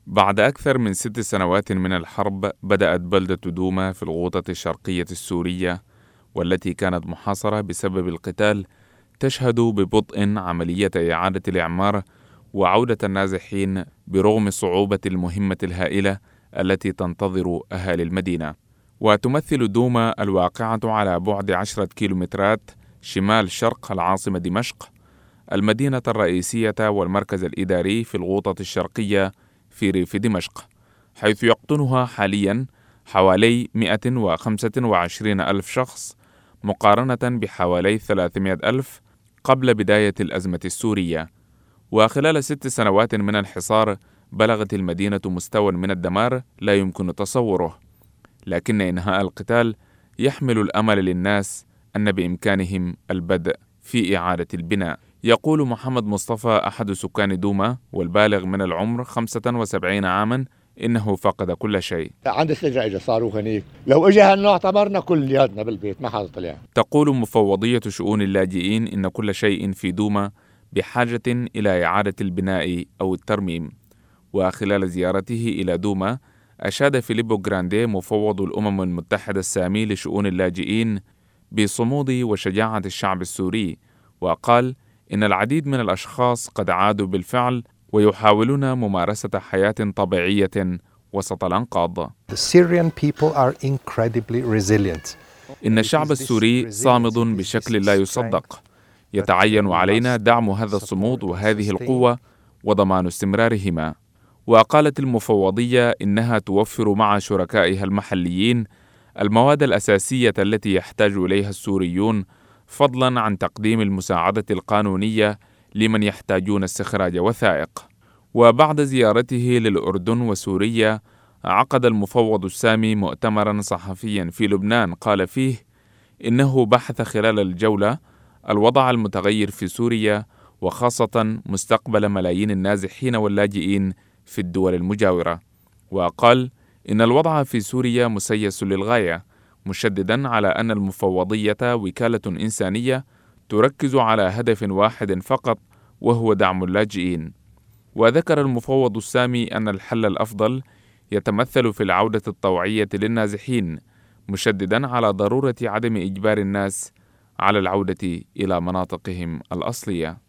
بعد أكثر من 6 سنوات من الحرب، بدأت بلدة دوما في الغوطة الشرقية السورية، والتي كانت محاصرة بسبب القتال، تشهد ببطء عملية إعادة الإعمار وعودة النازحين برغم صعوبة المهمة الهائلة التي تنتظر أهالي المدينة. وتمثل دوما الواقعة على بعد 10 كيلومترات شمال شرق العاصمة دمشق، المدينة الرئيسية والمركز الإداري في الغوطة الشرقية في ريف دمشق، حيث يقطنها حاليا حوالي 125 ألف شخص مقارنة بحوالي 300 ألف قبل بداية الأزمة السورية. وخلال 6 سنوات من الحصار بلغت المدينة مستوى من الدمار لا يمكن تصوره، لكن إنهاء القتال يحمل الأمل للناس أن بإمكانهم البدء في إعادة البناء. يقول محمد مصطفى أحد سكان دوما والبالغ من العمر 75 عاما إنه فقد كل شيء. عند السجع إجا صاروخ هنيك، لو إجا هالنوع اعتبرنا كلياتنا بالبيت ما حدا طلع. تقول مفوضية شؤون اللاجئين إن كل شيء في دوما بحاجة إلى إعادة البناء أو الترميم. وخلال زيارته إلى دوما أشاد فيليبو جراندي مفوض الأمم المتحدة السامي لشؤون اللاجئين بصمود وشجاعة الشعب السوري، وقال إن العديد من الأشخاص قد عادوا بالفعل ويحاولون ممارسة حياة طبيعية وسط الأنقاض. إن الشعب السوري صامد بشكل لا يصدق، يتعين علينا دعم هذا الصمود وهذه القوة وضمان استمرارهما. وقالت المفوضية إنها توفر مع شركائها المحليين المواد الأساسية التي يحتاج إليها السوريون، فضلاً عن تقديم المساعدة القانونية لمن يحتاجون استخراج وثائق. وبعد زيارته للأردن وسوريا، عقد المفوض السامي مؤتمراً صحفياً في لبنان قال فيه إنه بحث خلال الجولة الوضع المتغير في سوريا، وخاصة مستقبل ملايين النازحين واللاجئين في الدول المجاورة. وقال إن الوضع في سوريا مسيس للغاية، مشدداً على أن المفوضية وكالة إنسانية تركز على هدف واحد فقط، وهو دعم اللاجئين. وذكر المفوض السامي أن الحل الأفضل يتمثل في العودة الطوعية للنازحين، مشدداً على ضرورة عدم إجبار الناس على العودة إلى مناطقهم الأصلية.